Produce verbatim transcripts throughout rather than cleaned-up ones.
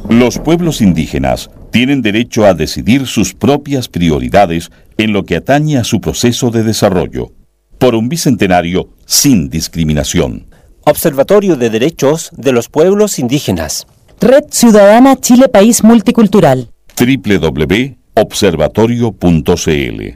Los pueblos indígenas tienen derecho a decidir sus propias prioridades en lo que atañe a su proceso de desarrollo. Por un bicentenario sin discriminación. Observatorio de Derechos de los Pueblos Indígenas. Red Ciudadana Chile País Multicultural. doble u doble u doble u punto observatorio punto c l.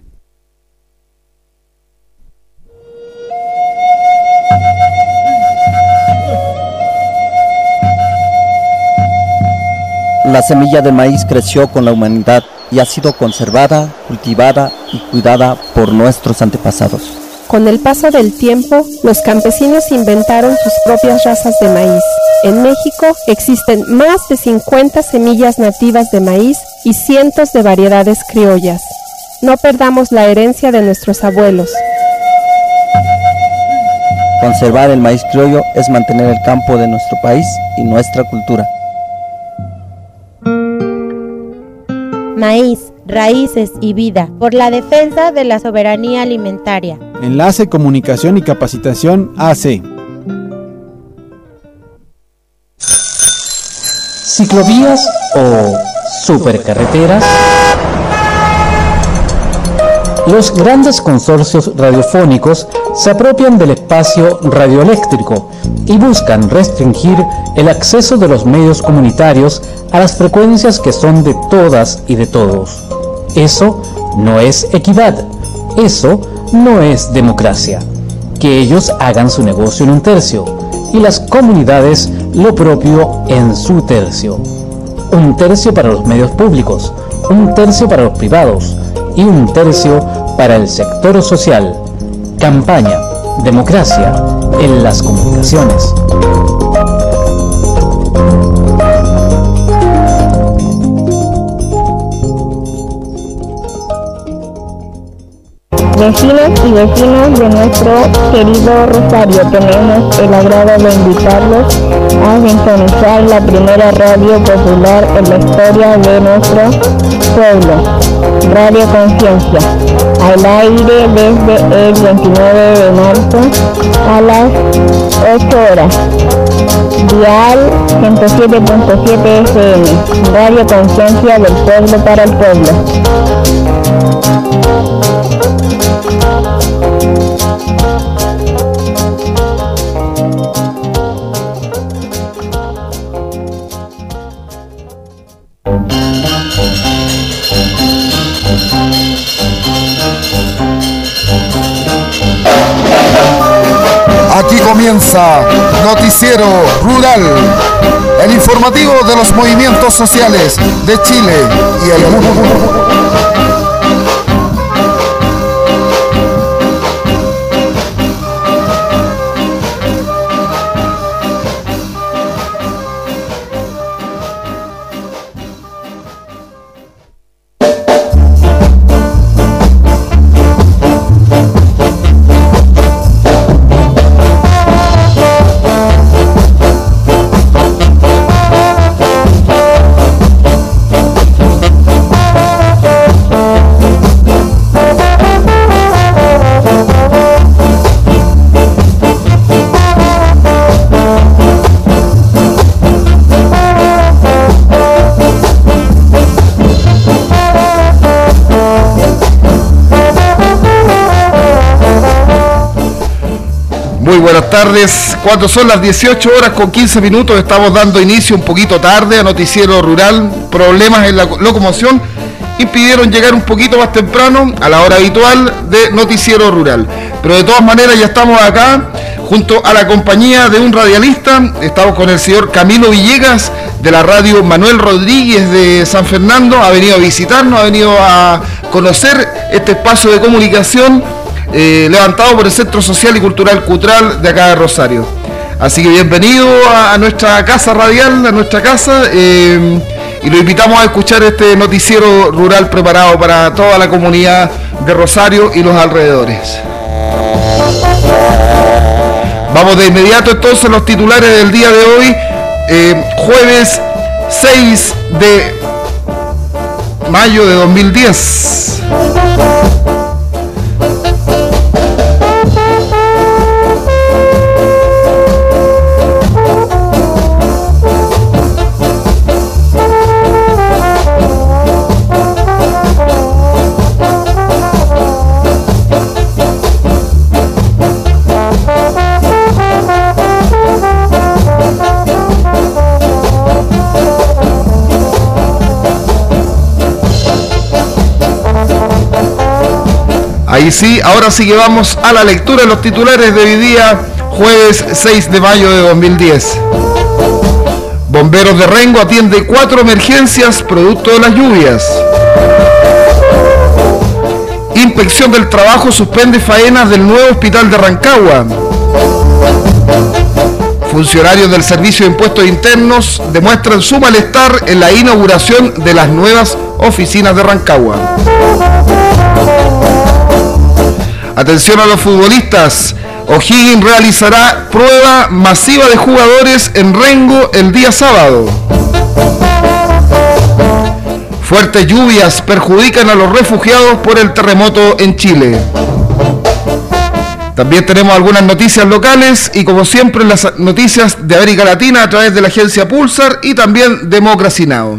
La semilla del maíz creció con la humanidad y ha sido conservada, cultivada y cuidada por nuestros antepasados. Con el paso del tiempo, los campesinos inventaron sus propias razas de maíz. En México existen más de cincuenta semillas nativas de maíz y cientos de variedades criollas. No perdamos la herencia de nuestros abuelos. Conservar el maíz criollo es mantener el campo de nuestro país y nuestra cultura. Maíz, raíces y vida, por la defensa de la soberanía alimentaria. Enlace, Comunicación y Capacitación A C. ¿Ciclovías o supercarreteras? Los grandes consorcios radiofónicos se apropian del espacio radioeléctrico y buscan restringir el acceso de los medios comunitarios a las frecuencias que son de todas y de todos. Eso no es equidad, eso no es democracia. Que ellos hagan su negocio en un tercio y las comunidades lo propio en su tercio. Un tercio para los medios públicos, un tercio para los privados y un tercio para el sector social. Campaña, democracia en las comunicaciones. Vecinos y vecinos de nuestro querido Rosario, tenemos el agrado de invitarlos a sintonizar la primera radio popular en la historia de nuestro pueblo, Radio Conciencia, al aire desde el veintinueve de marzo a las ocho horas. Dial ciento siete punto siete F M, Radio Conciencia del pueblo para el pueblo. Aquí comienza Noticiero Rural, el informativo de los movimientos sociales de Chile y el mundo. Muy buenas tardes, cuando son las dieciocho horas con quince minutos estamos dando inicio un poquito tarde a Noticiero Rural. Problemas en la locomoción impidieron llegar un poquito más temprano a la hora habitual de Noticiero Rural, pero de todas maneras ya estamos acá junto a la compañía de un radialista. Estamos con el señor Camilo Villegas de la radio Manuel Rodríguez de San Fernando. Ha venido a visitarnos, ha venido a conocer este espacio de comunicación Eh, levantado por el Centro Social y Cultural Cutral de acá de Rosario. Así que bienvenido a, a nuestra casa radial, a nuestra casa, eh, y lo invitamos a escuchar este noticiero rural preparado para toda la comunidad de Rosario y los alrededores. Vamos de inmediato entonces a los titulares del día de hoy, eh, jueves seis de mayo de dos mil diez. Ahí sí, ahora sí que vamos a la lectura de los titulares de hoy día, jueves seis de mayo de dos mil diez. Bomberos de Rengo atiende cuatro emergencias producto de las lluvias. Inspección del Trabajo suspende faenas del nuevo hospital de Rancagua. Funcionarios del Servicio de Impuestos Internos demuestran su malestar en la inauguración de las nuevas oficinas de Rancagua. Atención a los futbolistas. O'Higgins realizará prueba masiva de jugadores en Rengo el día sábado. Fuertes lluvias perjudican a los refugiados por el terremoto en Chile. También tenemos algunas noticias locales y como siempre las noticias de América Latina a través de la agencia Pulsar y también Democracy Now!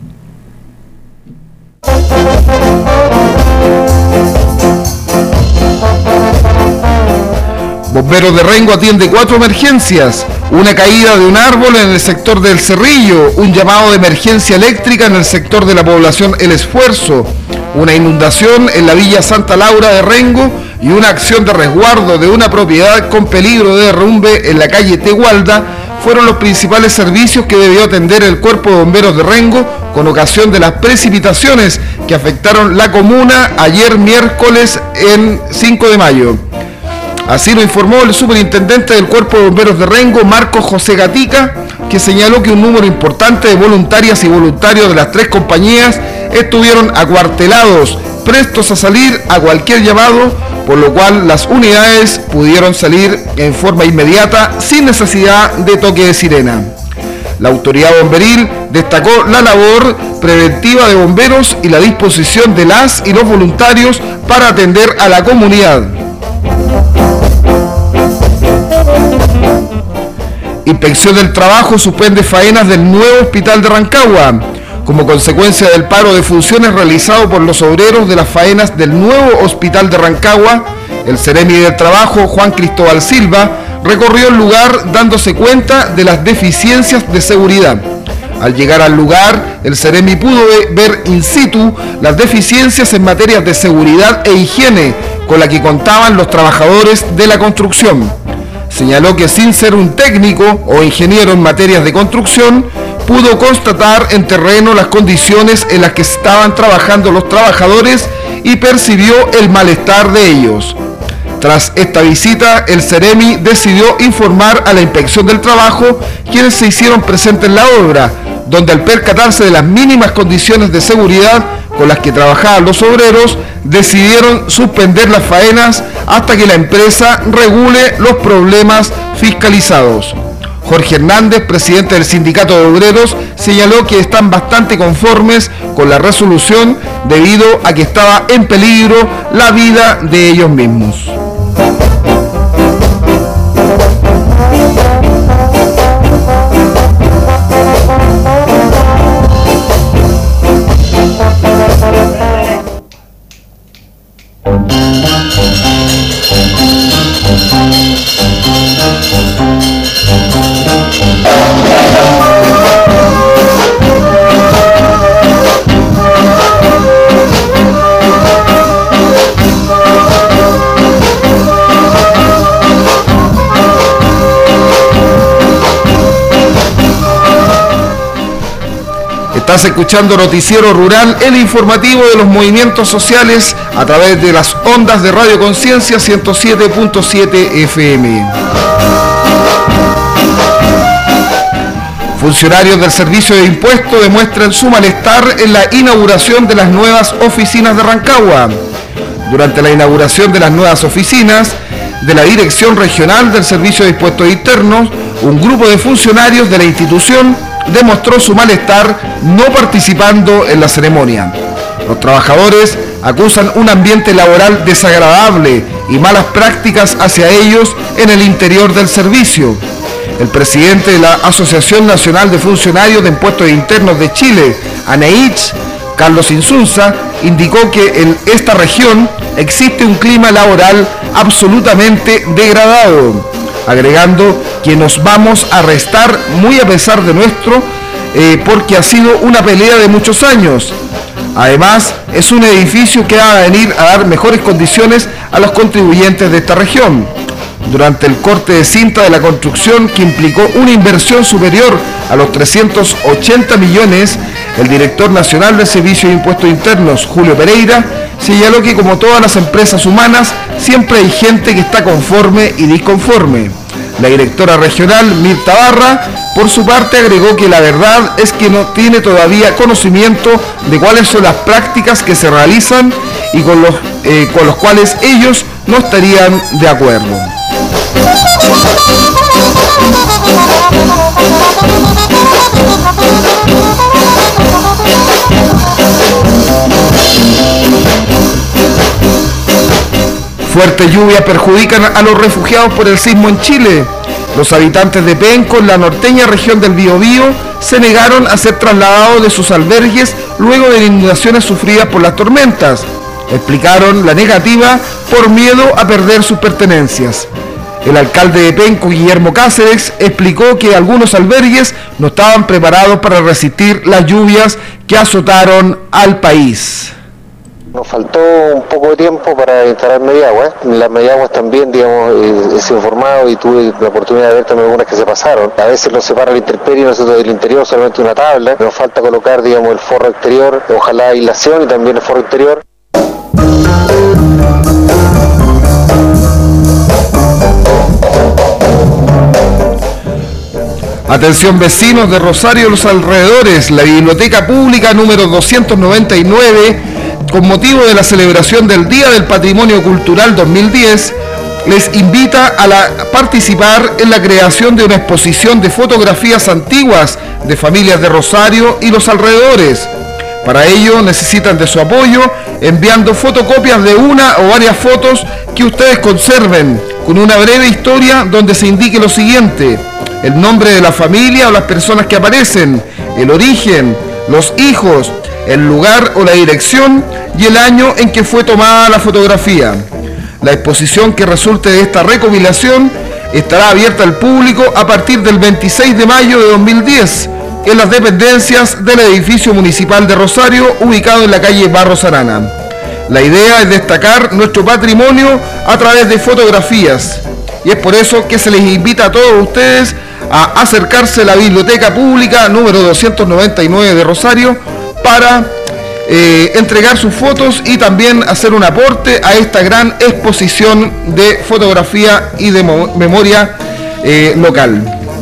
Bomberos de Rengo atiende cuatro emergencias, una caída de un árbol en el sector del Cerrillo, un llamado de emergencia eléctrica en el sector de la población El Esfuerzo, una inundación en la Villa Santa Laura de Rengo y una acción de resguardo de una propiedad con peligro de derrumbe en la calle Tegualda fueron los principales servicios que debió atender el Cuerpo de Bomberos de Rengo con ocasión de las precipitaciones que afectaron la comuna ayer miércoles en cinco de mayo. Así lo informó el superintendente del Cuerpo de Bomberos de Rengo, Marcos José Gatica, que señaló que un número importante de voluntarias y voluntarios de las tres compañías estuvieron acuartelados, prestos a salir a cualquier llamado, por lo cual las unidades pudieron salir en forma inmediata sin necesidad de toque de sirena. La autoridad bomberil destacó la labor preventiva de bomberos y la disposición de las y los voluntarios para atender a la comunidad. Inspección del Trabajo suspende faenas del nuevo hospital de Rancagua. Como consecuencia del paro de funciones realizado por los obreros de las faenas del nuevo hospital de Rancagua, el Ceremi del Trabajo, Juan Cristóbal Silva, recorrió el lugar dándose cuenta de las deficiencias de seguridad. Al llegar al lugar, el Ceremi pudo ver in situ las deficiencias en materias de seguridad e higiene con la que contaban los trabajadores de la construcción. Señaló que sin ser un técnico o ingeniero en materias de construcción, pudo constatar en terreno las condiciones en las que estaban trabajando los trabajadores y percibió el malestar de ellos. Tras esta visita, el Ceremi decidió informar a la Inspección del Trabajo, quienes se hicieron presentes en la obra, donde al percatarse de las mínimas condiciones de seguridad con las que trabajaban los obreros, decidieron suspender las faenas hasta que la empresa regule los problemas fiscalizados. Jorge Hernández, presidente del Sindicato de Obreros, señaló que están bastante conformes con la resolución debido a que estaba en peligro la vida de ellos mismos. Estás escuchando Noticiero Rural, el informativo de los movimientos sociales a través de las ondas de Radio Conciencia ciento siete punto siete F M. Funcionarios del Servicio de Impuestos demuestran su malestar en la inauguración de las nuevas oficinas de Rancagua. Durante la inauguración de las nuevas oficinas de la Dirección Regional del Servicio de Impuestos Internos, un grupo de funcionarios de la institución demostró su malestar no participando en la ceremonia. Los trabajadores acusan un ambiente laboral desagradable y malas prácticas hacia ellos en el interior del servicio. El presidente de la Asociación Nacional de Funcionarios de Impuestos Internos de Chile, ANEICH, Carlos Insunza, indicó que en esta región existe un clima laboral absolutamente degradado, agregando que nos vamos a restar muy a pesar de nuestro, eh, porque ha sido una pelea de muchos años. Además, es un edificio que va a venir a dar mejores condiciones a los contribuyentes de esta región. Durante el corte de cinta de la construcción, que implicó una inversión superior a los trescientos ochenta millones, el director nacional del Servicio de Impuestos Internos, Julio Pereira, señaló que como todas las empresas humanas, siempre hay gente que está conforme y disconforme. La directora regional, Mirta Barra, por su parte agregó que la verdad es que no tiene todavía conocimiento de cuáles son las prácticas que se realizan y con los, eh, con los cuales ellos no estarían de acuerdo. Fuertes lluvias perjudican a los refugiados por el sismo en Chile. Los habitantes de Penco, en la norteña región del Biobío, se negaron a ser trasladados de sus albergues luego de las inundaciones sufridas por las tormentas. Explicaron la negativa por miedo a perder sus pertenencias. El alcalde de Penco, Guillermo Cáceres, explicó que algunos albergues no estaban preparados para resistir las lluvias que azotaron al país. Nos faltó un poco de tiempo para instalar mediaguas. Las mediaguas también, digamos, he sido informado y tuve la oportunidad de ver también algunas que se pasaron. A veces nos separa la intemperie y nosotros del interior solamente una tabla. Nos falta colocar, digamos, el forro exterior, ojalá aislación y también el forro exterior. Atención vecinos de Rosario y los alrededores, la Biblioteca Pública número doscientos noventa y nueve, con motivo de la celebración del Día del Patrimonio Cultural dos mil diez, les invita a la, participar en la creación de una exposición de fotografías antiguas de familias de Rosario y los alrededores. Para ello necesitan de su apoyo enviando fotocopias de una o varias fotos que ustedes conserven, con una breve historia donde se indique lo siguiente: el nombre de la familia o las personas que aparecen, el origen, los hijos, el lugar o la dirección y el año en que fue tomada la fotografía. La exposición que resulte de esta recopilación estará abierta al público a partir del veintiséis de mayo de dos mil diez en las dependencias del edificio municipal de Rosario, ubicado en la calle Barros Arana. La idea es destacar nuestro patrimonio a través de fotografías, y es por eso que se les invita a todos ustedes a acercarse a la Biblioteca Pública número doscientos noventa y nueve de Rosario para eh, entregar sus fotos y también hacer un aporte a esta gran exposición de fotografía y de memoria eh, local.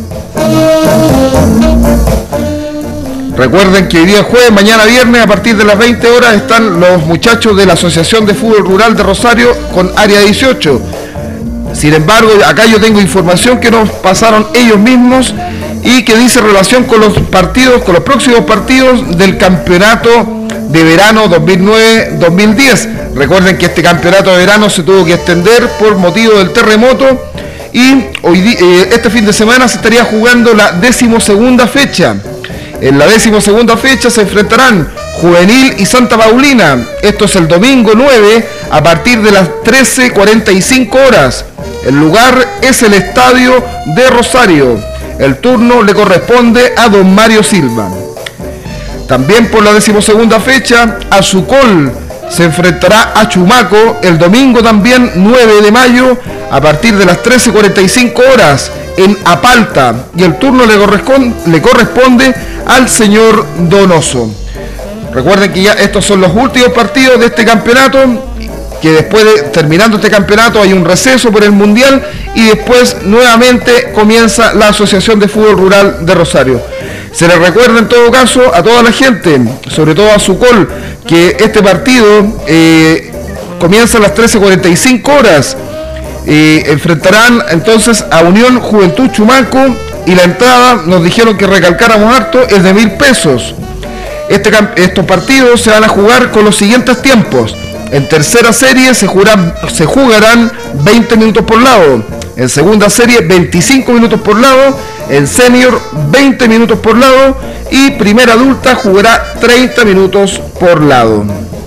Recuerden que hoy día jueves, mañana viernes, a partir de las veinte horas, están los muchachos de la Asociación de Fútbol Rural de Rosario con Área dieciocho. Sin embargo, acá yo tengo información que nos pasaron ellos mismos y que dice relación con los partidos, con los próximos partidos del campeonato de verano dos mil nueve dos mil diez. Recuerden que este campeonato de verano se tuvo que extender por motivo del terremoto y hoy, eh, este fin de semana se estaría jugando la decimosegunda fecha. En la decimosegunda fecha se enfrentarán Juvenil y Santa Paulina. Esto es el domingo nueve a partir de las trece cuarenta y cinco horas. El lugar es el Estadio de Rosario. El turno le corresponde a don Mario Silva. También por la decimosegunda fecha, Azucol se enfrentará a Chumaco el domingo también nueve de mayo a partir de las trece cuarenta y cinco horas en Apalta, y el turno le corresponde, le corresponde al señor Donoso. Recuerden que ya estos son los últimos partidos de este campeonato, que después de terminando este campeonato hay un receso por el Mundial y después nuevamente comienza la Asociación de Fútbol Rural de Rosario. Se les recuerda en todo caso a toda la gente, sobre todo a Sucol, que este partido eh, comienza a las trece cuarenta y cinco horas. Eh, enfrentarán entonces a Unión Juventud Chumaco y la entrada, nos dijeron que recalcáramos harto, es de mil pesos. Este, estos partidos se van a jugar con los siguientes tiempos. En tercera serie se jugarán, se jugarán veinte minutos por lado. En segunda serie veinticinco minutos por lado. En senior veinte minutos por lado. Y primera adulta jugará treinta minutos por lado.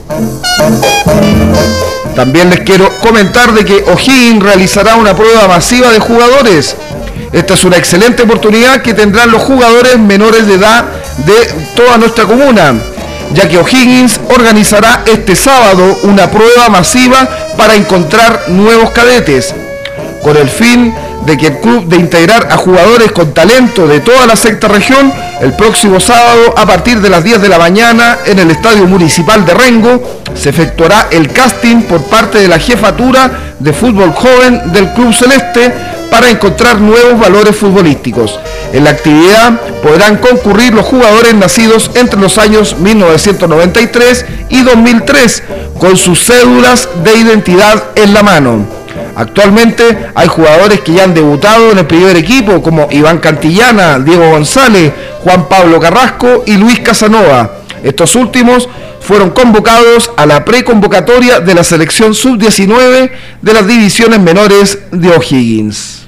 También les quiero comentar de que O'Higgins realizará una prueba masiva de jugadores. Esta es una excelente oportunidad que tendrán los jugadores menores de edad de toda nuestra comuna. ya que O'Higgins organizará este sábado una prueba masiva para encontrar nuevos cadetes, con el fin de que el club de integrar a jugadores con talento de toda la sexta región. El próximo sábado, a partir de las diez de la mañana, en el Estadio Municipal de Rengo, se efectuará el casting por parte de la jefatura de fútbol joven del Club Celeste para encontrar nuevos valores futbolísticos. En la actividad podrán concurrir los jugadores nacidos entre los años mil novecientos noventa y tres y dos mil tres, con sus cédulas de identidad en la mano. Actualmente hay jugadores que ya han debutado en el primer equipo, como Iván Cantillana, Diego González, Juan Pablo Carrasco y Luis Casanova. Estos últimos fueron convocados a la preconvocatoria de la selección sub diecinueve de las divisiones menores de O'Higgins.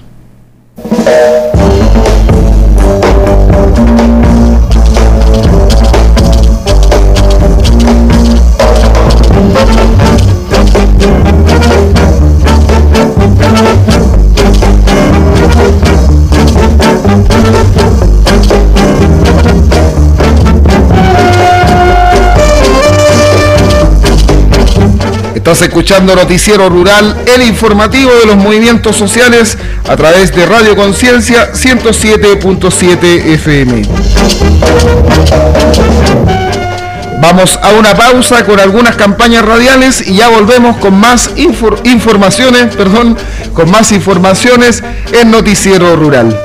Estás escuchando Noticiero Rural, el informativo de los movimientos sociales a través de Radio Conciencia ciento siete punto siete F M. Vamos a una pausa con algunas campañas radiales y ya volvemos con más infor- informaciones, perdón, con más informaciones en Noticiero Rural.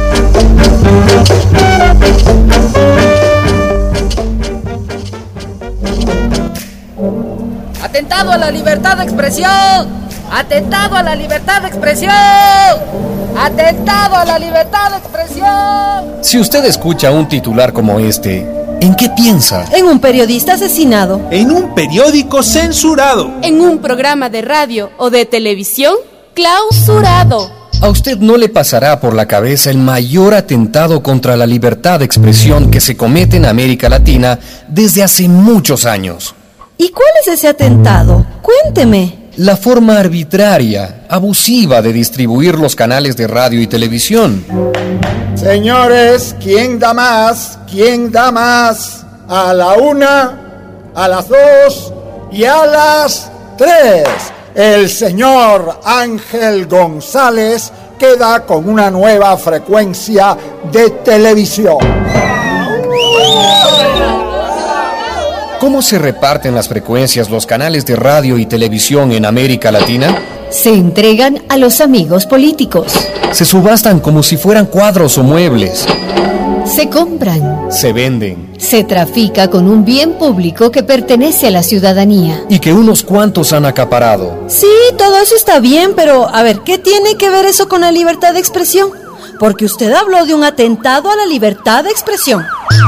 Atentado a la libertad de expresión. Atentado a la libertad de expresión. Atentado a la libertad de expresión. Si usted escucha un titular como este, ¿en qué piensa? En un periodista asesinado. En un periódico censurado. En un programa de radio o de televisión clausurado. A usted no le pasará por la cabeza el mayor atentado contra la libertad de expresión que se comete en América Latina desde hace muchos años. ¿Y cuál es ese atentado? Cuénteme. La forma arbitraria, abusiva de distribuir los canales de radio y televisión. Señores, ¿quién da más? ¿Quién da más? A la una, a las dos y a las tres. El señor Ángel González queda con una nueva frecuencia de televisión. ¿Cómo se reparten las frecuencias, los canales de radio y televisión en América Latina? Se entregan a los amigos políticos. Se subastan como si fueran cuadros o muebles. Se compran. Se venden. Se trafica con un bien público que pertenece a la ciudadanía. Y que unos cuantos han acaparado. Sí, todo eso está bien, pero a ver, ¿qué tiene que ver eso con la libertad de expresión? Porque usted habló de un atentado a la libertad de expresión.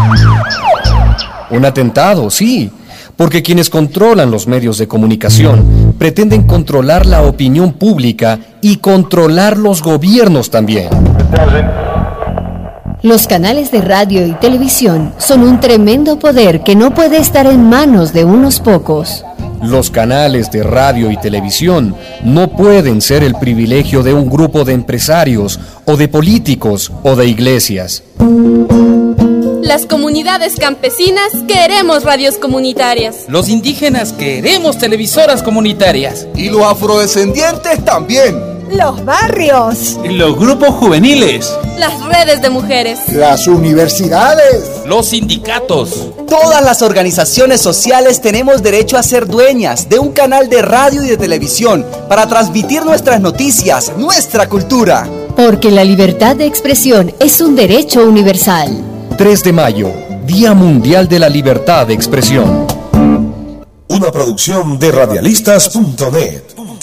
Un atentado, sí, porque quienes controlan los medios de comunicación pretenden controlar la opinión pública y controlar los gobiernos también. Los canales de radio y televisión son un tremendo poder que no puede estar en manos de unos pocos. Los canales de radio y televisión no pueden ser el privilegio de un grupo de empresarios o de políticos o de iglesias. Las comunidades campesinas queremos radios comunitarias. Los indígenas queremos televisoras comunitarias. Y los afrodescendientes también. Los barrios. Los grupos juveniles. Las redes de mujeres. Las universidades. Los sindicatos. Todas las organizaciones sociales tenemos derecho a ser dueñas de un canal de radio y de televisión para transmitir nuestras noticias, nuestra cultura. Porque la libertad de expresión es un derecho universal. tres de mayo, Día Mundial de la Libertad de Expresión. Una producción de radialistas punto net.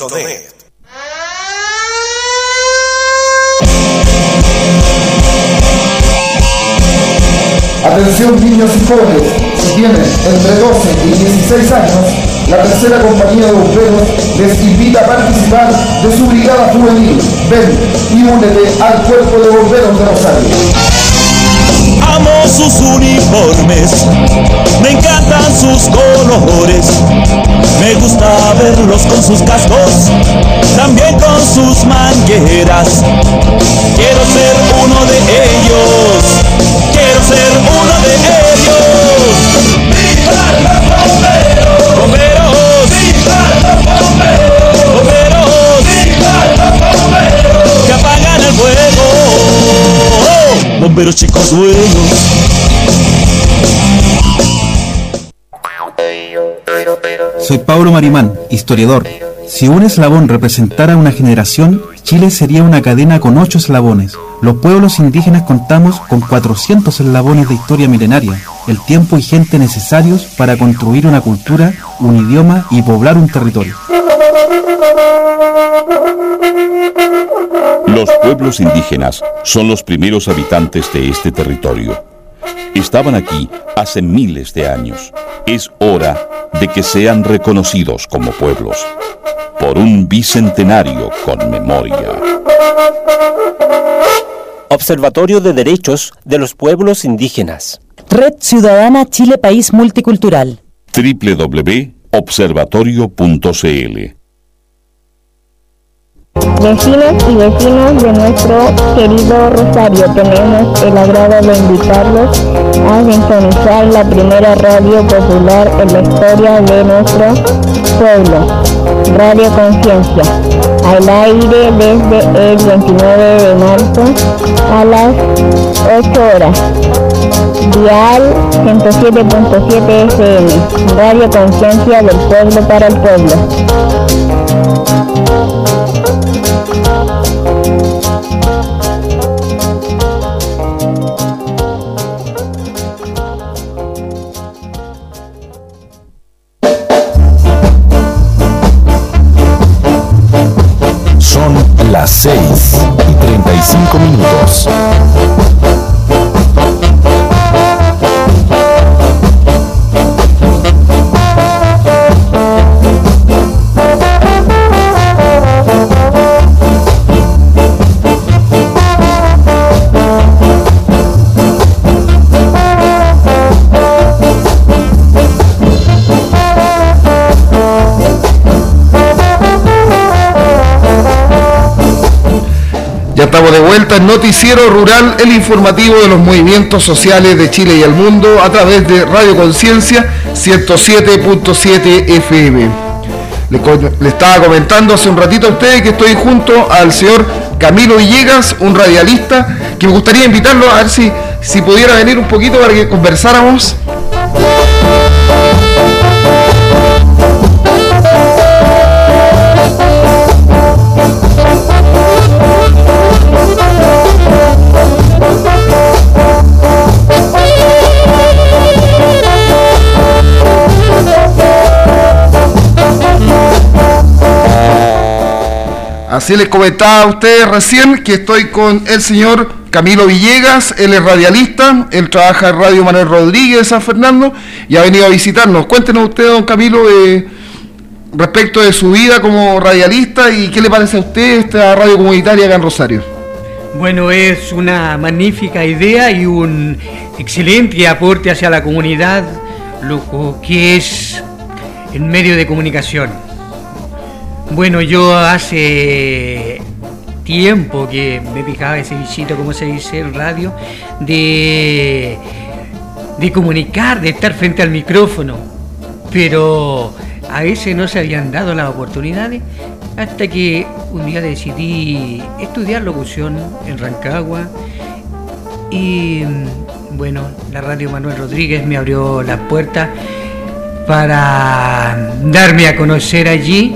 Atención niños y jóvenes, si tienen entre doce y dieciséis años, la tercera compañía de bomberos les invita a participar de su brigada juvenil. Ven y únete al cuerpo de bomberos de Rosario. Amo sus uniformes, me encantan sus colores, me gusta verlos con sus cascos, también con sus mangueras. Quiero ser uno de ellos, quiero ser uno de ellos. ¡Viva sueños. Soy Pablo Marimán, historiador. Si un eslabón representara una generación, Chile sería una cadena con ocho eslabones. Los pueblos indígenas contamos con cuatrocientos eslabones de historia milenaria, el tiempo y gente necesarios para construir una cultura, un idioma y poblar un territorio. Los pueblos indígenas son los primeros habitantes de este territorio. Estaban aquí hace miles de años. Es hora de que sean reconocidos como pueblos por un bicentenario con memoria. Observatorio de Derechos de los Pueblos Indígenas. Red Ciudadana Chile País Multicultural. doble u doble u doble u punto observatorio punto c l. Vecinos y vecinos de nuestro querido Rosario, tenemos el agrado de invitarlos a sintonizar la primera radio popular en la historia de nuestro pueblo, Radio Conciencia, al aire desde el veintinueve de marzo a las ocho horas. Dial ciento siete punto siete F M, Radio Conciencia del pueblo para el pueblo. Son las seis y treinta y cinco minutos. Ya estamos de vuelta en Noticiero Rural, el informativo de los movimientos sociales de Chile y el mundo a través de Radio Conciencia ciento siete punto siete F M. Le, le estaba comentando hace un ratito a ustedes que estoy junto al señor Camilo Villegas, un radialista, que me gustaría invitarlo a ver si, si pudiera venir un poquito para que conversáramos. Así les comentaba a ustedes recién que estoy con el señor Camilo Villegas, él es radialista, él trabaja en Radio Manuel Rodríguez de San Fernando y ha venido a visitarnos. Cuéntenos usted, don Camilo, eh, respecto de su vida como radialista y qué le parece a usted esta radio comunitaria acá en Rosario. Bueno, es una magnífica idea y un excelente aporte hacia la comunidad, lo que es el medio de comunicación. Bueno, yo hace tiempo que me picaba ese bichito, como se dice en radio, de, de comunicar, de estar frente al micrófono, pero a veces no se habían dado las oportunidades hasta que un día decidí estudiar locución en Rancagua y bueno, la Radio Manuel Rodríguez me abrió las puertas para darme a conocer allí.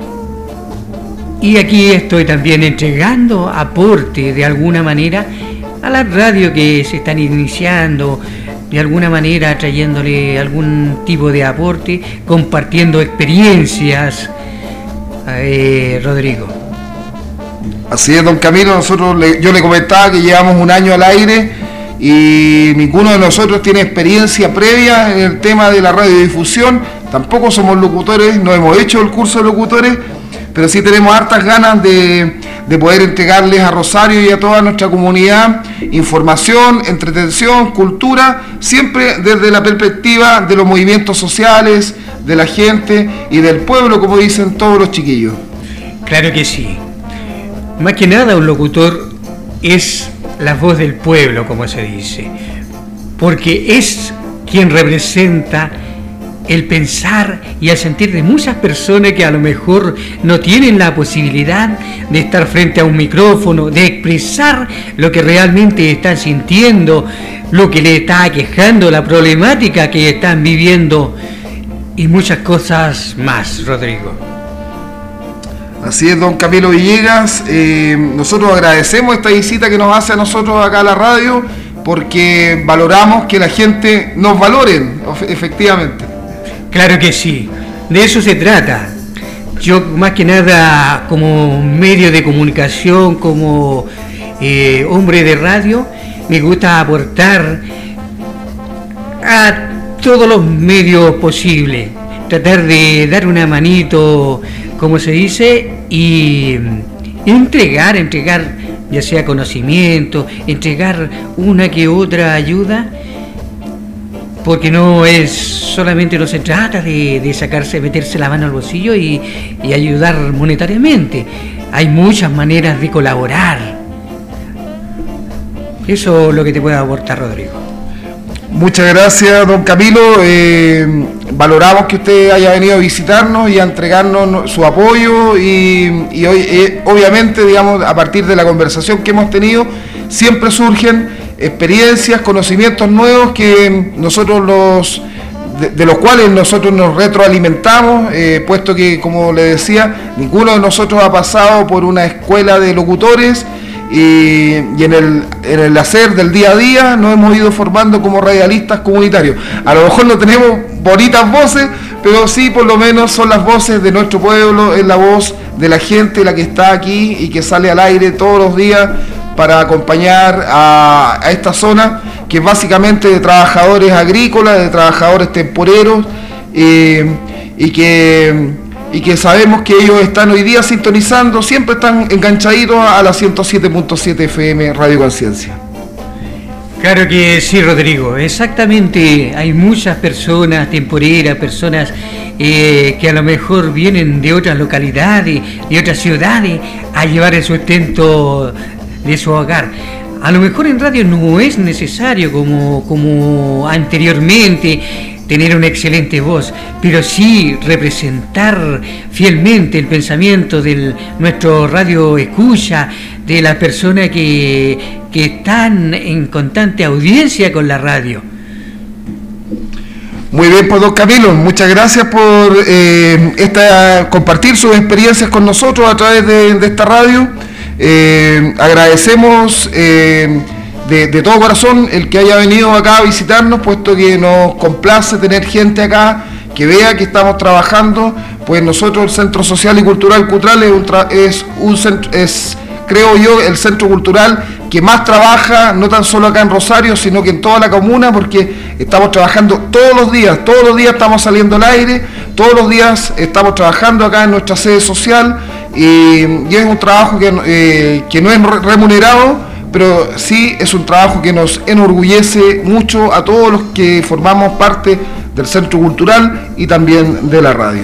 Y aquí estoy también entregando aporte de alguna manera a las radios que se están iniciando, de alguna manera trayéndole algún tipo de aporte, compartiendo experiencias, eh, Rodrigo. Así es, don Camilo, nosotros le, yo le comentaba que llevamos un año al aire y ninguno de nosotros tiene experiencia previa en el tema de la radiodifusión, tampoco somos locutores, no hemos hecho el curso de locutores, pero sí tenemos hartas ganas de, de poder entregarles a Rosario y a toda nuestra comunidad información, entretención, cultura, siempre desde la perspectiva de los movimientos sociales, de la gente y del pueblo, como dicen todos los chiquillos. Claro que sí. Más que nada un locutor es la voz del pueblo, como se dice, porque es quien representa el pensar y el sentir de muchas personas que a lo mejor no tienen la posibilidad de estar frente a un micrófono, de expresar lo que realmente están sintiendo, lo que les está aquejando, la problemática que están viviendo y muchas cosas más, Rodrigo. Así es, don Camilo Villegas. Eh, nosotros agradecemos esta visita que nos hace a nosotros acá a la radio, porque valoramos que la gente nos valore, efectivamente. Claro que sí, de eso se trata. Yo más que nada como medio de comunicación, como eh, hombre de radio, me gusta aportar a todos los medios posibles, tratar de dar una manito, como se dice, y entregar, entregar ya sea conocimiento, entregar una que otra ayuda, porque no es solamente, no se trata de, de sacarse, meterse la mano al bolsillo y, y ayudar monetariamente. Hay muchas maneras de colaborar. Eso es lo que te puedo aportar, Rodrigo. Muchas gracias, don Camilo. Eh, valoramos que usted haya venido a visitarnos y a entregarnos su apoyo y, y hoy, eh, obviamente, digamos, a partir de la conversación que hemos tenido, siempre surgen experiencias, conocimientos nuevos que nosotros los de, de los cuales nosotros nos retroalimentamos, eh, puesto que, como le decía, ninguno de nosotros ha pasado por una escuela de locutores. Y, y en, el, en el hacer del día a día nos hemos ido formando como radialistas comunitarios. A lo mejor no tenemos bonitas voces, pero sí por lo menos son las voces de nuestro pueblo, es la voz de la gente la que está aquí y que sale al aire todos los días para acompañar a, a esta zona, que es básicamente de trabajadores agrícolas, de trabajadores temporeros, eh, y que... y que sabemos que ellos están hoy día sintonizando, siempre están enganchaditos a la ciento siete punto siete F M Radio Conciencia. Claro que sí, Rodrigo, exactamente. Hay muchas personas temporeras, personas eh, que a lo mejor vienen de otras localidades, de otras ciudades, a llevar el sustento de su hogar. A lo mejor en radio no es necesario como, como anteriormente tener una excelente voz, pero sí representar fielmente el pensamiento de nuestro radio escucha, de las personas que, que están en constante audiencia con la radio. Muy bien, pues don Camilo, muchas gracias por eh, esta, compartir sus experiencias con nosotros a través de, de esta radio. Eh, agradecemos eh, De, de todo corazón el que haya venido acá a visitarnos, puesto que nos complace tener gente acá que vea que estamos trabajando. Pues nosotros, el Centro Social y Cultural Cutral, es un, tra- es un centro, es, creo yo, el centro cultural que más trabaja, no tan solo acá en Rosario, sino que en toda la comuna, porque estamos trabajando todos los días, todos los días estamos saliendo al aire, todos los días estamos trabajando acá en nuestra sede social, y, y es un trabajo que, eh, que no es remunerado, pero sí es un trabajo que nos enorgullece mucho a todos los que formamos parte del Centro Cultural y también de la radio.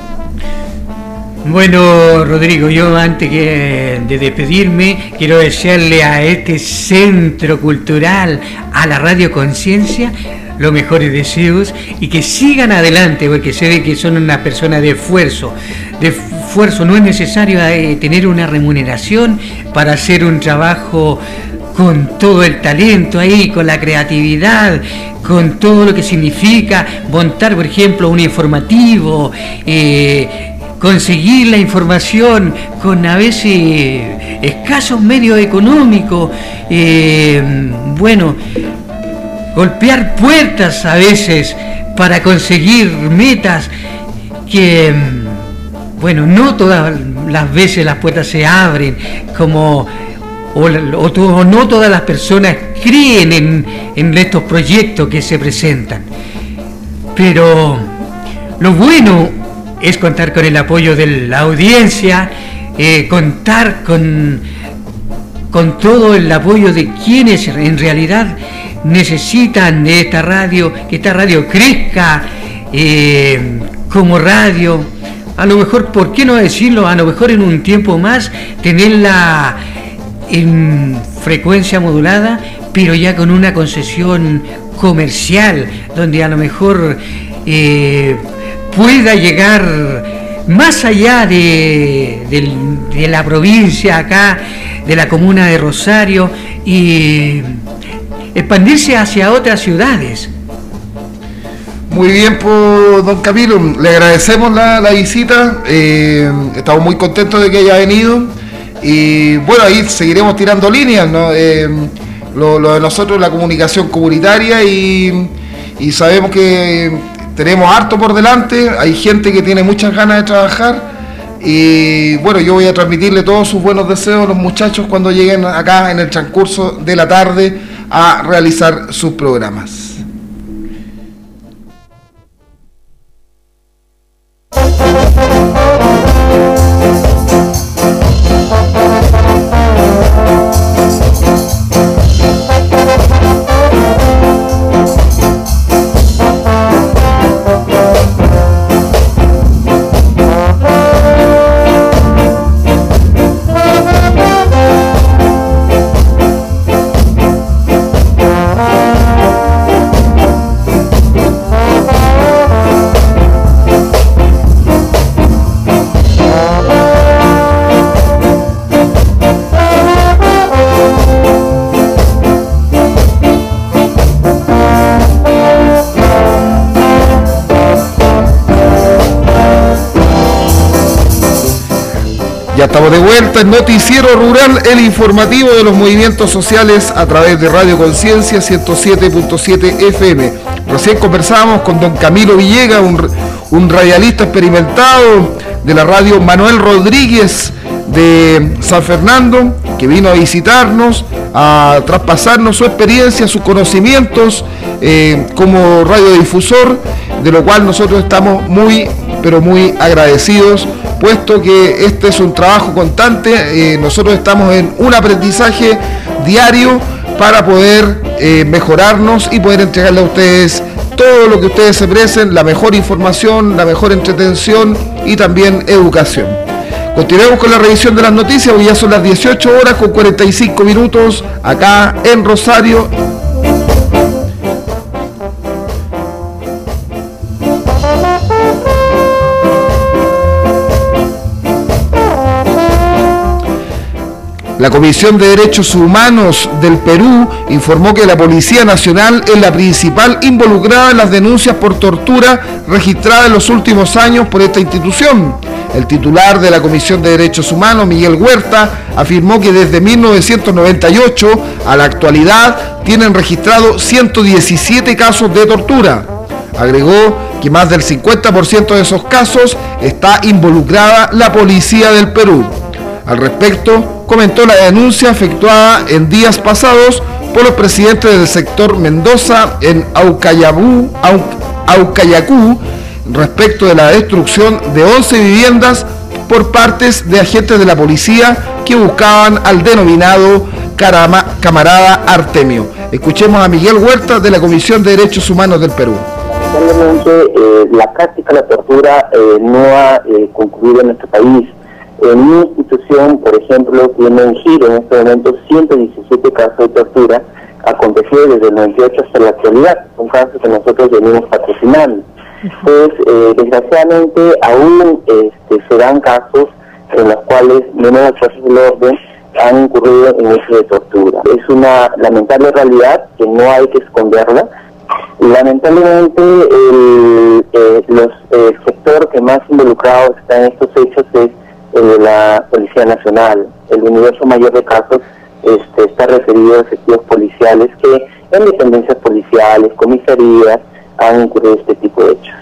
Bueno, Rodrigo, yo antes que de despedirme, quiero desearle a este Centro Cultural, a la Radio Conciencia, los mejores deseos y que sigan adelante, porque se ve que son una persona de esfuerzo. De esfuerzo, no es necesario eh, tener una remuneración para hacer un trabajo con todo el talento ahí, con la creatividad, con todo lo que significa montar, por ejemplo, un informativo, eh, conseguir la información con a veces escasos medios económicos, eh, bueno, golpear puertas a veces para conseguir metas que, bueno, no todas las veces las puertas se abren, como o, o, o no todas las personas creen en, en estos proyectos que se presentan. Pero lo bueno es contar con el apoyo de la audiencia, eh, contar con, con todo el apoyo de quienes en realidad necesitan de esta radio, que esta radio crezca eh, como radio. A lo mejor, ¿por qué no decirlo? A lo mejor en un tiempo más tenerla en frecuencia modulada, pero ya con una concesión comercial, donde a lo mejor eh, pueda llegar más allá de, de, de la provincia acá, de la comuna de Rosario, y expandirse hacia otras ciudades. Muy bien, pues, don Camilo, le agradecemos la, la visita, eh, estamos muy contentos de que haya venido, y bueno, ahí seguiremos tirando líneas, ¿no? Eh, lo, lo de nosotros, la comunicación comunitaria, y, y sabemos que tenemos harto por delante, hay gente que tiene muchas ganas de trabajar, y bueno, yo voy a transmitirle todos sus buenos deseos a los muchachos cuando lleguen acá en el transcurso de la tarde a realizar sus programas. Ya estamos de vuelta en Noticiero Rural, el informativo de los movimientos sociales a través de Radio Conciencia ciento siete punto siete F M. Recién conversábamos con don Camilo Villegas, un, un radialista experimentado de la radio Manuel Rodríguez de San Fernando, que vino a visitarnos, a traspasarnos su experiencia, sus conocimientos eh, como radiodifusor, de lo cual nosotros estamos muy, pero muy agradecidos, puesto que este es un trabajo constante. Eh, nosotros estamos en un aprendizaje diario para poder eh, mejorarnos y poder entregarle a ustedes todo lo que ustedes se merecen, la mejor información, la mejor entretención y también educación. Continuemos con la revisión de las noticias. Hoy ya son las dieciocho horas con cuarenta y cinco minutos acá en Rosario. La Comisión de Derechos Humanos del Perú informó que la Policía Nacional es la principal involucrada en las denuncias por tortura registradas en los últimos años por esta institución. El titular de la Comisión de Derechos Humanos, Miguel Huerta, afirmó que desde mil novecientos noventa y ocho a la actualidad tienen registrado ciento diecisiete casos de tortura. Agregó que más del cincuenta por ciento de esos casos está involucrada la Policía del Perú. Al respecto, comentó la denuncia efectuada en días pasados por los presidentes del sector Mendoza en Aucayabú, Au, Aucayacú, respecto de la destrucción de once viviendas por partes de agentes de la policía que buscaban al denominado carama, camarada Artemio. Escuchemos a Miguel Huerta de la Comisión de Derechos Humanos del Perú. Lamentablemente, eh, la práctica de la tortura eh, no ha eh, concluido en nuestro país. En mi institución, por ejemplo, tiene en giro en este momento ciento diecisiete casos de tortura acontecidos desde el noventa y ocho hasta la actualidad. Son casos que nosotros venimos patrocinando. Pues, eh, desgraciadamente, aún este, se dan casos en los cuales menores de fuerzas del orden han incurrido en hechos de tortura. Es una lamentable realidad que no hay que esconderla. Lamentablemente, el, eh, los, el sector que más involucrado está en estos hechos es el de la Policía Nacional. El universo mayor de casos este, está referido a efectivos policiales que en dependencias policiales, comisarías, han incurrido este tipo de hechos.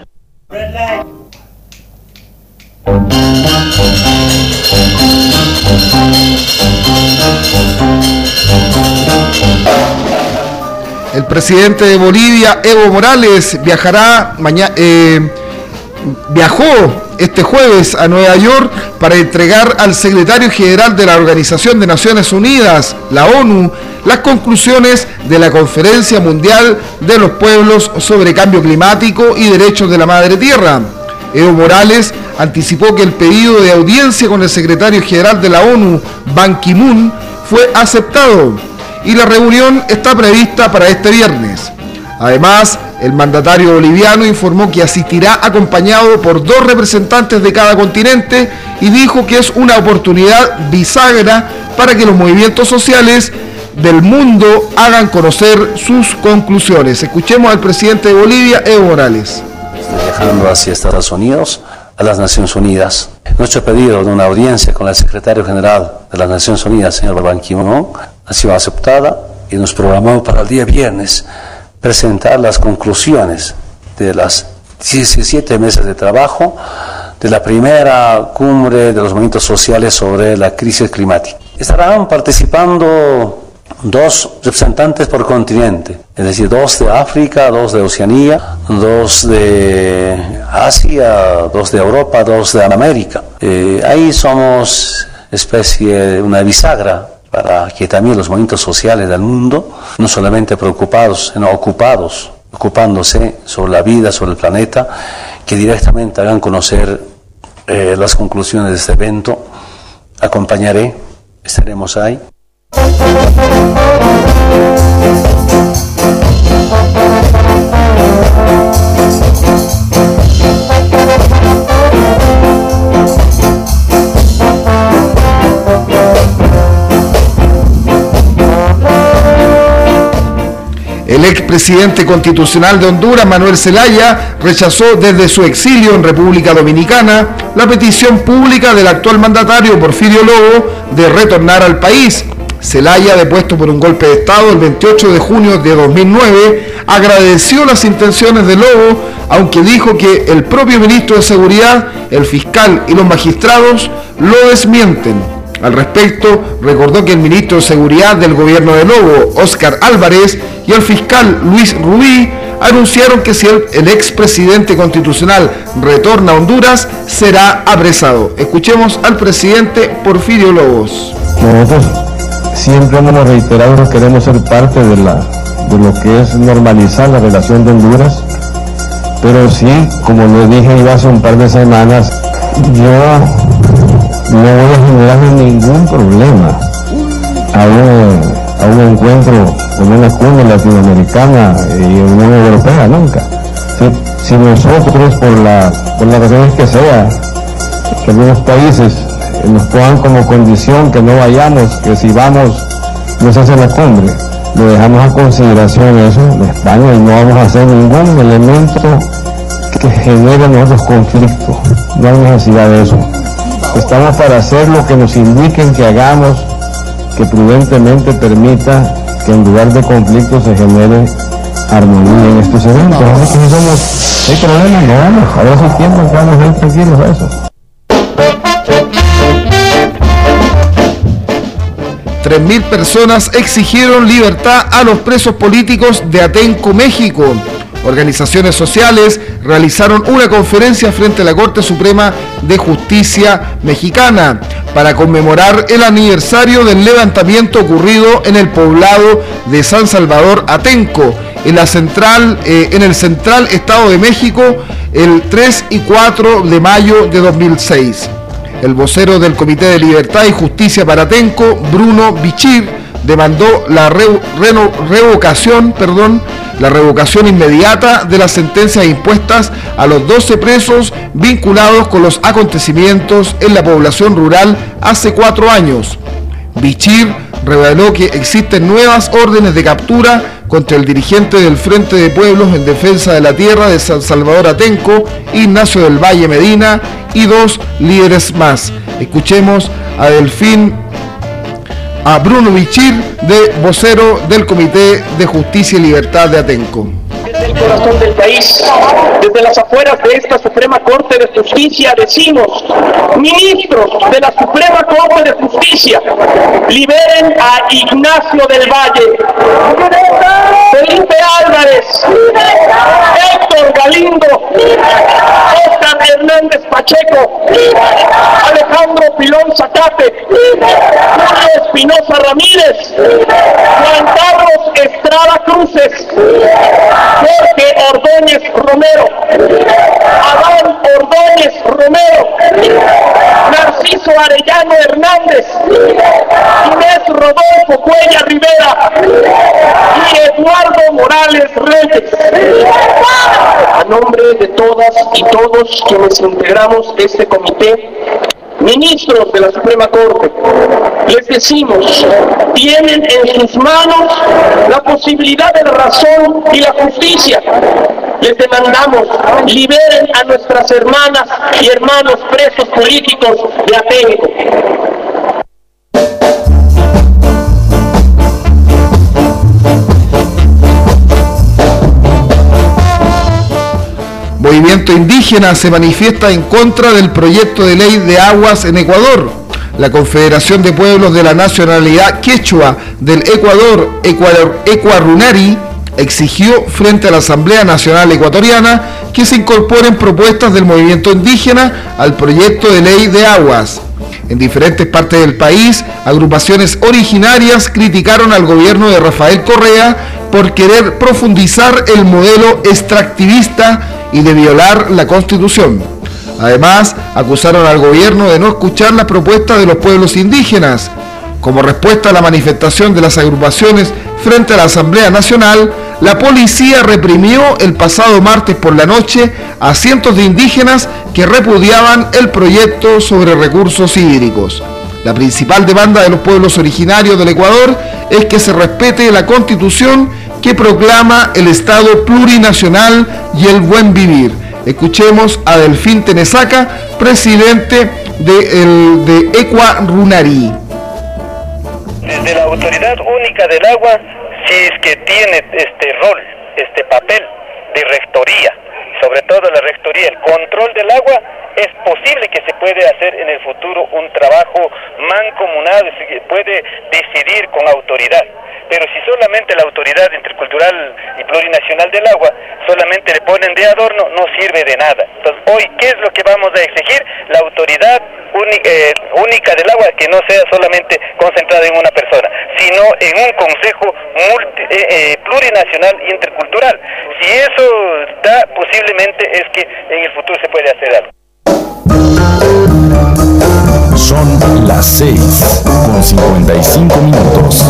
El presidente de Bolivia, Evo Morales, viajará mañana, eh, viajó este jueves a Nueva York para entregar al secretario general de la Organización de Naciones Unidas, la ONU, las conclusiones de la Conferencia Mundial de los Pueblos sobre Cambio Climático y Derechos de la Madre Tierra. Evo Morales anticipó que el pedido de audiencia con el secretario general de la ONU, Ban Ki-moon, fue aceptado y la reunión está prevista para este viernes. Además, El mandatario boliviano informó que asistirá acompañado por dos representantes de cada continente y dijo que es una oportunidad bisagra para que los movimientos sociales del mundo hagan conocer sus conclusiones. Escuchemos al presidente de Bolivia, Evo Morales. Estoy viajando hacia Estados Unidos, a las Naciones Unidas. Nuestro pedido de una audiencia con el secretario general de las Naciones Unidas, señor Ban Ki-moon, ha sido aceptada y nos programamos para el día viernes presentar las conclusiones de las diecisiete meses de trabajo de la primera cumbre de los movimientos sociales sobre la crisis climática. Estarán participando dos representantes por continente, es decir, dos de África, dos de Oceanía, dos de Asia, dos de Europa, dos de América. Eh, ahí somos especie de una bisagra para que también los movimientos sociales del mundo, no solamente preocupados, sino ocupados, ocupándose sobre la vida, sobre el planeta, que directamente hagan conocer eh, las conclusiones de este evento. Acompañaré, estaremos ahí. El expresidente constitucional de Honduras, Manuel Zelaya, rechazó desde su exilio en República Dominicana la petición pública del actual mandatario Porfirio Lobo de retornar al país. Zelaya, depuesto por un golpe de Estado el veintiocho de junio de dos mil nueve, agradeció las intenciones de Lobo, aunque dijo que el propio ministro de Seguridad, el fiscal y los magistrados lo desmienten. Al respecto, recordó que el ministro de Seguridad del gobierno de Lobo, Óscar Álvarez, y el fiscal Luis Rubí anunciaron que si el, el expresidente constitucional retorna a Honduras, será apresado. Escuchemos al presidente Porfirio Lobos. Nosotros siempre hemos reiterado que queremos ser parte de, la, de lo que es normalizar la relación de Honduras, pero sí, como lo dije yo hace un par de semanas, yo no voy a generarle ningún problema a un, a un encuentro con una cumbre latinoamericana y Unión Europea, nunca. Si, si nosotros, por, la, por las razones que sea, que algunos países nos pongan como condición que no vayamos, que si vamos no se hace la cumbre, lo dejamos a consideración eso de España y no vamos a hacer ningún elemento que genere nosotros conflictos. No hay necesidad de eso. Estamos para hacer lo que nos indiquen que hagamos, que prudentemente permita que en lugar de conflicto se genere armonía en estos eventos. No, si somos, hay problemas, no vamos, a ver si hay tiempo que vamos a ir tranquilos a eso. tres mil personas exigieron libertad a los presos políticos de Atenco, México. Organizaciones sociales realizaron una conferencia frente a la Corte Suprema de Justicia mexicana para conmemorar el aniversario del levantamiento ocurrido en el poblado de San Salvador Atenco, en la central, eh, en el central Estado de México, el tres y cuatro de mayo de dos mil seis. El vocero del Comité de Libertad y Justicia para Atenco, Bruno Bichir, demandó la re, re, revocación, perdón, la revocación inmediata de las sentencias impuestas a los doce presos vinculados con los acontecimientos en la población rural hace cuatro años. Bichir reveló que existen nuevas órdenes de captura contra el dirigente del Frente de Pueblos en Defensa de la Tierra de San Salvador Atenco, Ignacio del Valle Medina, y dos líderes más. Escuchemos a Delfín, a Bruno Bichir, de vocero del Comité de Justicia y Libertad de Atenco. Desde el corazón del país, desde las afueras de esta Suprema Corte de Justicia, decimos: ministros de la Suprema Corte de Justicia, liberen a Ignacio del Valle, Felipe Álvarez, Héctor Galindo, Oscar Hernández Pacheco, Alejandro Pilón Zacate, Julio Espinosa Ramírez, Juan Carlos Estrada Cruces, Jorge Ordóñez Romero, Adán Ordóñez Romero, Narciso Arellano Hernández, Inés Rodolfo Cuella Rivera y Eduardo Morales Reyes. nombre de todas y todos quienes integramos este comité, ministros de la Suprema Corte, les decimos, tienen en sus manos la posibilidad de la razón y la justicia. Les demandamos, liberen a nuestras hermanas y hermanos presos políticos de Atenco. Movimiento indígena se manifiesta en contra del proyecto de ley de aguas en Ecuador. La Confederación de Pueblos de la Nacionalidad Quechua del Ecuador, Ecuarunari, exigió frente a la Asamblea Nacional Ecuatoriana que se incorporen propuestas del movimiento indígena al proyecto de ley de aguas. En diferentes partes del país, agrupaciones originarias criticaron al gobierno de Rafael Correa por querer profundizar el modelo extractivista y de violar la Constitución. Además, acusaron al gobierno de no escuchar las propuestas de los pueblos indígenas. Como respuesta a la manifestación de las agrupaciones frente a la Asamblea Nacional, la policía reprimió el pasado martes por la noche a cientos de indígenas que repudiaban el proyecto sobre recursos hídricos. La principal demanda de los pueblos originarios del Ecuador es que se respete la Constitución que proclama el Estado plurinacional y el buen vivir. Escuchemos a Delfín Tenesaca, presidente de, el, de Ecuarunari. Desde la Autoridad Única del Agua, si es que tiene este rol, este papel de rectoría, sobre todo la rectoría, el control del agua, es posible que se puede hacer en el futuro un trabajo mancomunado, puede decidir con autoridad. Pero si solamente la autoridad intercultural y plurinacional del agua solamente le ponen de adorno, no sirve de nada. Entonces, hoy, ¿qué es lo que vamos a exigir? La autoridad única, eh, única del agua, que no sea solamente concentrada en una persona, sino en un consejo multi, eh, eh, plurinacional e intercultural. Si eso da, posiblemente es que en el futuro se puede hacer algo. Son las seis con cincuenta y cinco minutos.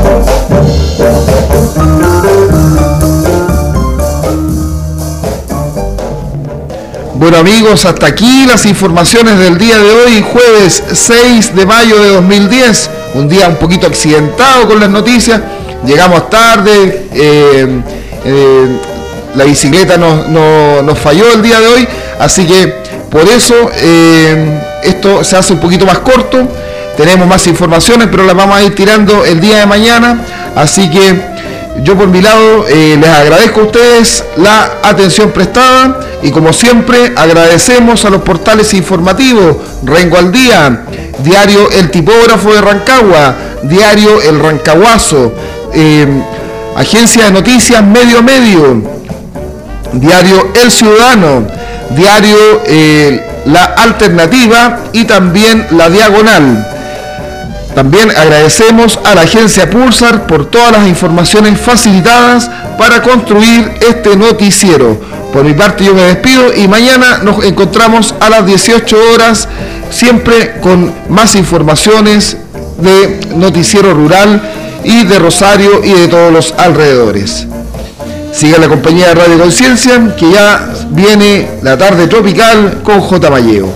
Bueno amigos, hasta aquí las informaciones del día de hoy, jueves seis de mayo de dos mil diez, un día un poquito accidentado con las noticias, llegamos tarde, eh, eh, la bicicleta nos, nos, nos falló el día de hoy, así que por eso eh, esto se hace un poquito más corto. Tenemos más informaciones, pero las vamos a ir tirando el día de mañana. Así que yo por mi lado eh, les agradezco a ustedes la atención prestada. Y como siempre agradecemos a los portales informativos Rengo al Día, Diario El Tipógrafo de Rancagua, Diario El Rancaguazo, eh, Agencia de Noticias Medio Medio, Diario El Ciudadano, Diario eh, La Alternativa y también La Diagonal. También agradecemos a la agencia Pulsar por todas las informaciones facilitadas para construir este noticiero. Por mi parte yo me despido y mañana nos encontramos a las dieciocho horas, siempre con más informaciones de Noticiero Rural y de Rosario y de todos los alrededores. Siga la compañía de Radio Conciencia, que ya viene la tarde tropical con J. Malleo.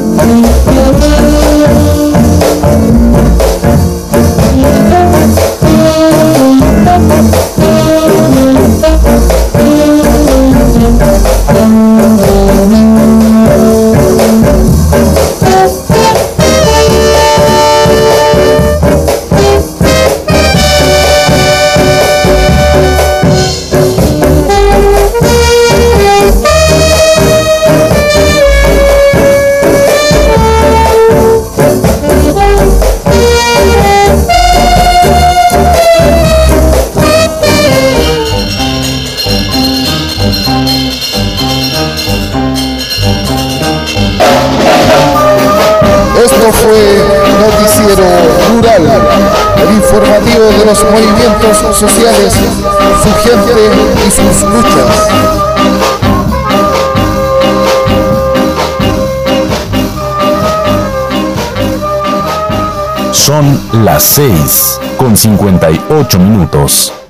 Fue Noticiero Rural, el informativo de los movimientos sociales, su gente y sus luchas. Son las seis con cincuenta y ocho minutos.